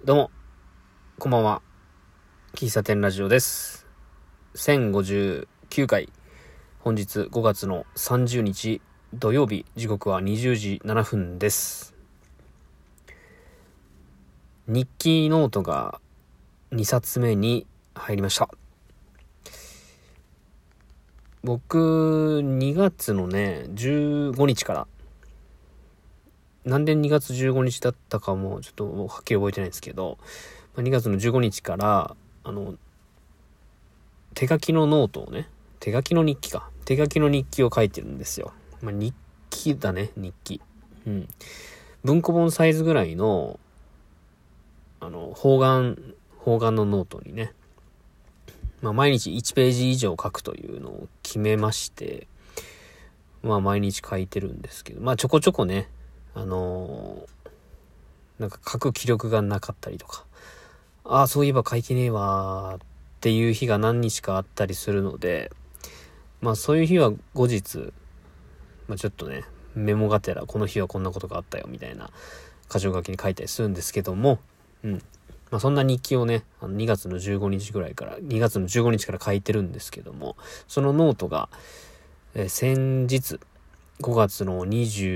どうも、こんばんは。喫茶店ラジオです。1059回。本日5月の30日土曜日、時刻は20時7分です。日記ノートが2冊目に入りました。僕、2月のね、15日から、なんで2月15日だったかもちょっとはっきり覚えてないんですけど、2月の15日から手書きのノートをね、手書きの日記を書いてるんですよ。日記だね、日記。文庫本サイズぐらいの方眼のノートにね、毎日1ページ以上書くというのを決めまして、毎日書いてるんですけど、ちょこちょこね、なんか書く気力がなかったりとか、そういえば書いてねえわーっていう日が何日かあったりするので、そういう日は後日、ちょっとね、メモがてらこの日はこんなことがあったよみたいな箇条書きに書いたりするんですけども、そんな日記をね、2月の15日から書いてるんですけども、そのノートが、先日5月の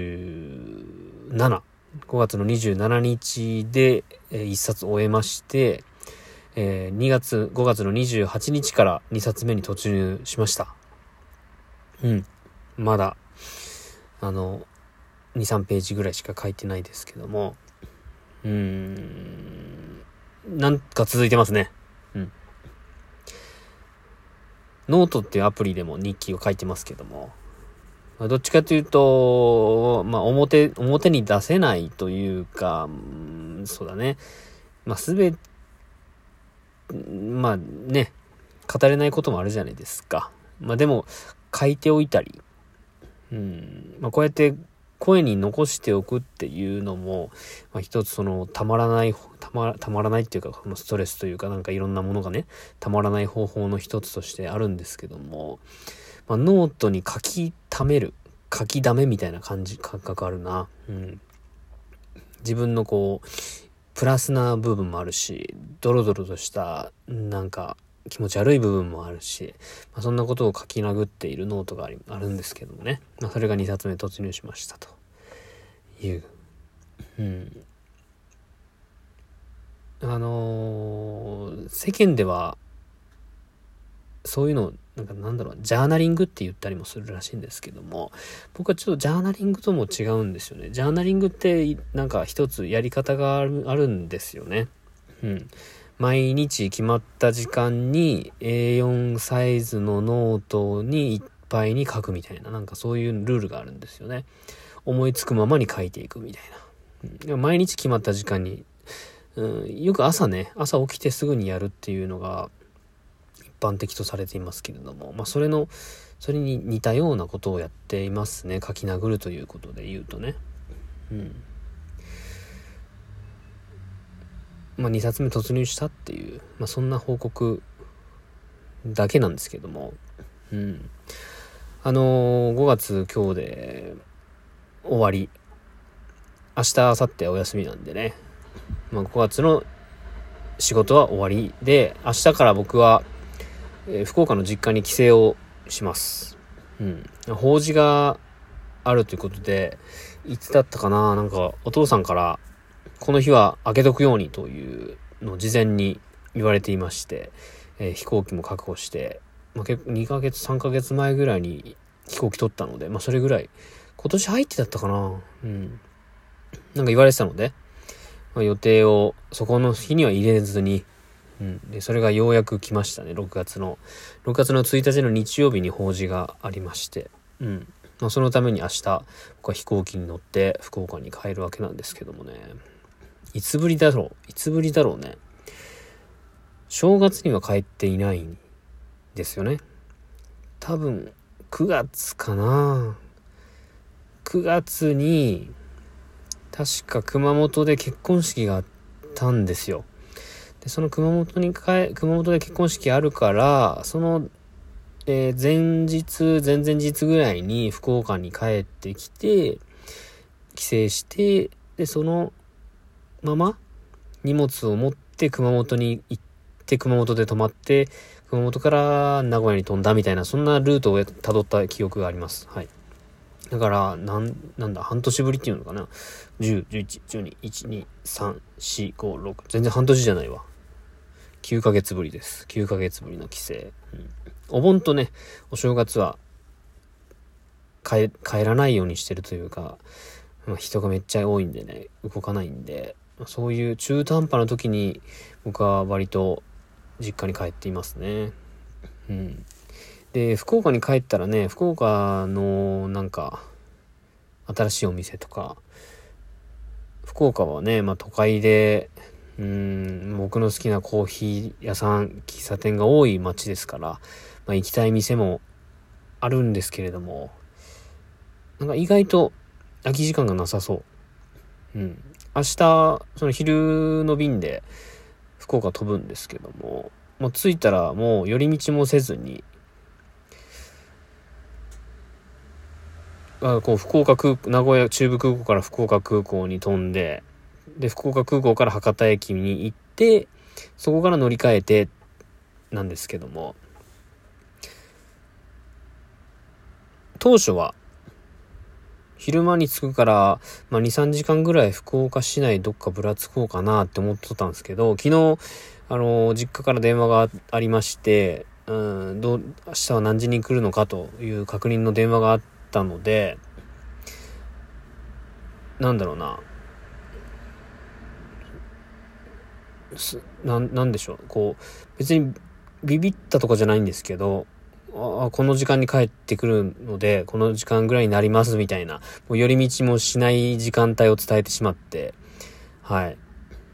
27日で、1冊終えまして、5月の28日から2冊目に突入しました。まだ、2、3ページぐらいしか書いてないですけども、なんか続いてますね。ノートっていうアプリでも日記を書いてますけども、どっちかというと、表に出せないというか、そうだね。語れないこともあるじゃないですか。でも、書いておいたり、こうやって声に残しておくっていうのも、一つたまらないっていうか、このストレスというか、なんかいろんなものがね、たまらない方法の一つとしてあるんですけども、ノートに書き溜めみたいな感覚あるな。自分のプラスな部分もあるし、ドロドロとしたなんか気持ち悪い部分もあるし、そんなことを書き殴っているノートがあるんですけどもね。それが2冊目突入しましたという。世間ではそういうのジャーナリングって言ったりもするらしいんですけども、僕はちょっとジャーナリングとも違うんですよね。ジャーナリングってなんか一つやり方があるんですよね。毎日決まった時間に A4 サイズのノートにいっぱいに書くみたいな、なんかそういうルールがあるんですよね。思いつくままに書いていくみたいな。毎日決まった時間に、よく朝起きてすぐにやるっていうのが一般的とされていますけれども、それに似たようなことをやっていますね。書き殴るということで言うとね。2冊目突入したっていう、そんな報告だけなんですけども、5月今日で終わり、明日明後日お休みなんでね、5月の仕事は終わりで、明日から僕は福岡の実家に帰省をします。法事があるということで、いつだったかな、なんかお父さんからこの日は開けとくようにというのを事前に言われていまして、飛行機も確保して、2ヶ月3ヶ月前ぐらいに飛行機取ったので、それぐらい今年入ってだったかな、なんか言われてたので、予定をそこの日には入れずに、でそれがようやく来ましたね。6月の1日の日曜日に法事がありまして、そのために明日僕は飛行機に乗って福岡に帰るわけなんですけどもね、いつぶりだろうね。正月には帰っていないんですよね。多分9月かな。9月に確か熊本で結婚式があったんですよ。でその熊本で結婚式あるから、その、前々日ぐらいに福岡に帰ってきて帰省して、でそのまま荷物を持って熊本に行って、熊本で泊まって、熊本から名古屋に飛んだみたいな、そんなルートを辿った記憶があります。はい。だから、なんだ、半年ぶりっていうのかな。10、11、12、1、2、3、4、5、6。全然半年じゃないわ。9ヶ月ぶりです。9ヶ月ぶりの帰省。お盆とね、お正月は帰らないようにしてるというか、人がめっちゃ多いんでね、動かないんで、そういう中途半端な時に僕は割と実家に帰っていますね。で、福岡に帰ったらね、福岡のなんか新しいお店とか、福岡はね、都会で僕の好きなコーヒー屋さん、喫茶店が多い街ですから、行きたい店もあるんですけれども、なんか意外と空き時間がなさそう。明日、その昼の便で福岡飛ぶんですけども、着いたらもう寄り道もせずに、福岡名古屋中部空港から福岡空港に飛んで、で、福岡空港から博多駅に行って、そこから乗り換えて、なんですけども、当初は、昼間に着くから、2、3時間ぐらい福岡市内どっかぶらつこうかなって思ってたんですけど、昨日、実家から電話がありまして、明日は何時に来るのかという確認の電話があったので、なんだろうな、なんでしょう、別にビビったとかじゃないんですけど、この時間に帰ってくるので、この時間ぐらいになりますみたいな、もう寄り道もしない時間帯を伝えてしまって、はい。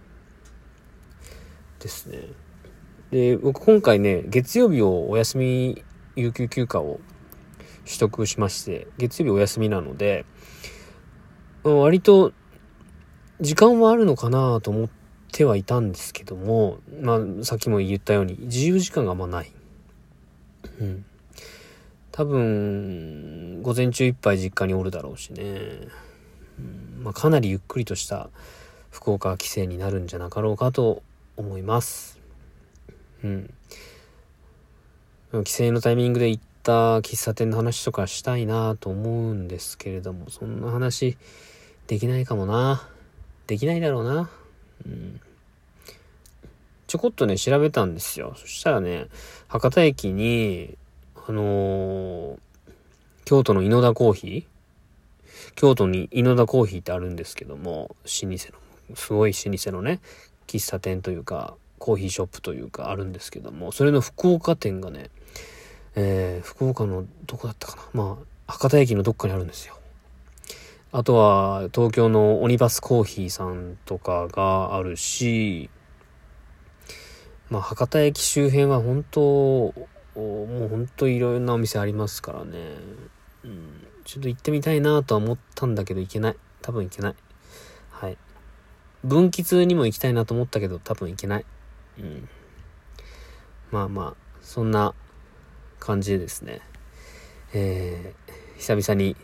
ですね。で、僕今回ね、月曜日をお休み、有給休暇を取得しまして、月曜日お休みなので、割と時間はあるのかなと思ってはいたんですけども、さっきも言ったように自由時間があんまない。多分午前中いっぱい実家におるだろうしね、かなりゆっくりとした福岡帰省になるんじゃなかろうかと思います。帰省のタイミングで行った喫茶店の話とかしたいなと思うんですけれども、そんな話できないかもな。できないだろうな。ちょこっとね調べたんですよ。そしたらね、博多駅に京都の井の田コーヒー、京都に井の田コーヒーってあるんですけども、老舗のすごい老舗のね喫茶店というかコーヒーショップというかあるんですけども、それの福岡店がね、福岡のどこだったかな、博多駅のどっかにあるんですよ。あとは東京のオニバスコーヒーさんとかがあるし、博多駅周辺はもう本当いろんなお店ありますからね。ちょっと行ってみたいなとは思ったんだけど多分行けない。はい。分岐にも行きたいなと思ったけど多分行けない。そんな感じでですね。久々に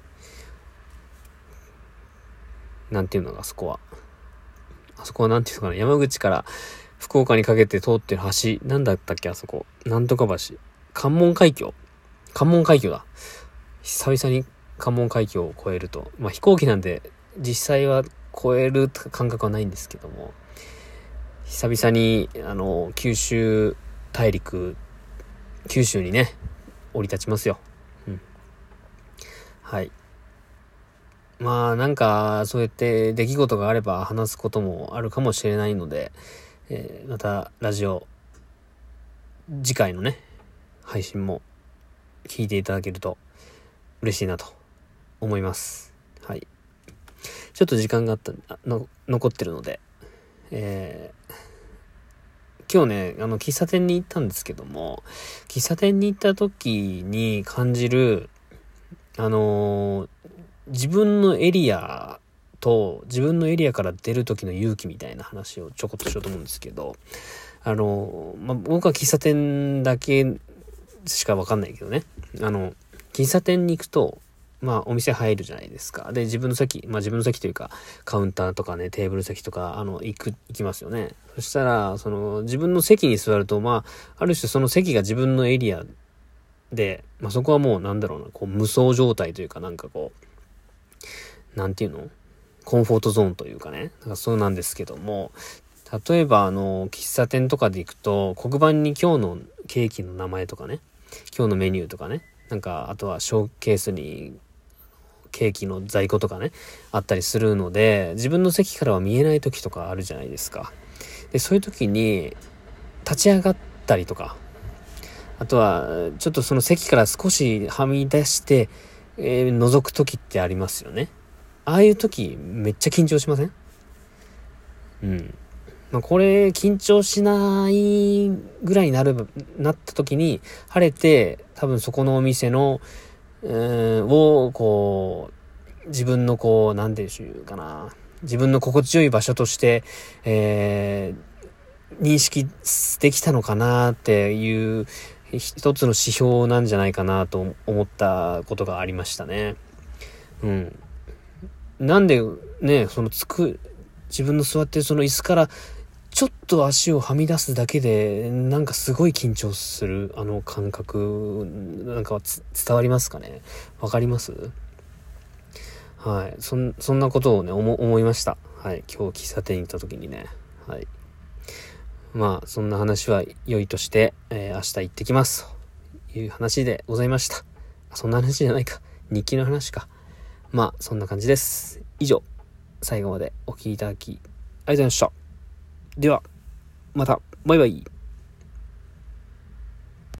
なんていうのがあそこはなんていうのかな、山口から福岡にかけて通ってる橋、なんだったっけあそこ、なんとか橋、関門海峡だ。久々に関門海峡を越えると、飛行機なんで実際は越える感覚はないんですけども、久々に九州にね降り立ちますよ。はい。なんかそうやって出来事があれば話すこともあるかもしれないので、またラジオ次回のね配信も聞いていただけると嬉しいなと思います。はい。ちょっと時間が残ってるので、今日ね喫茶店に行ったんですけども、喫茶店に行った時に感じる自分のエリアから出る時の勇気みたいな話をちょこっとしようと思うんですけど、僕は喫茶店だけしかわかんないけどね、喫茶店に行くとお店入るじゃないですか。で、自分の席というか、カウンターとかね、テーブル席とか、行きますよね。そしたら、自分の席に座ると、ある種その席が自分のエリアで、そこはもう無双状態というか、なんていうの？コンフォートゾーンというかね。そうなんですけども、例えば喫茶店とかで行くと、黒板に今日のケーキの名前とかね、今日のメニューとかね、あとはショーケースにケーキの在庫とかね、あったりするので、自分の席からは見えない時とかあるじゃないですか。で、そういう時に、立ち上がったりとか、あとは、ちょっとその席から少しはみ出して、覗く時ってありますよね。ああいう時、めっちゃ緊張しません？これ、緊張しないぐらいになった時に、晴れて、多分そこのお店の、自分のなんていうかな、自分の心地よい場所として、認識できたのかなっていう一つの指標なんじゃないかなと思ったことがありましたね。なんでね、自分の座ってるその椅子からちょっと足をはみ出すだけですごい緊張する感覚伝わりますかね？わかります？はい。そんなことをね、思いました。はい。今日喫茶店に行った時にね。はい。そんな話は良いとして、明日行ってきます。という話でございました。そんな話じゃないか。日記の話か。そんな感じです。以上。最後までお聞きいただき、ありがとうございました。では、また。バイバイ。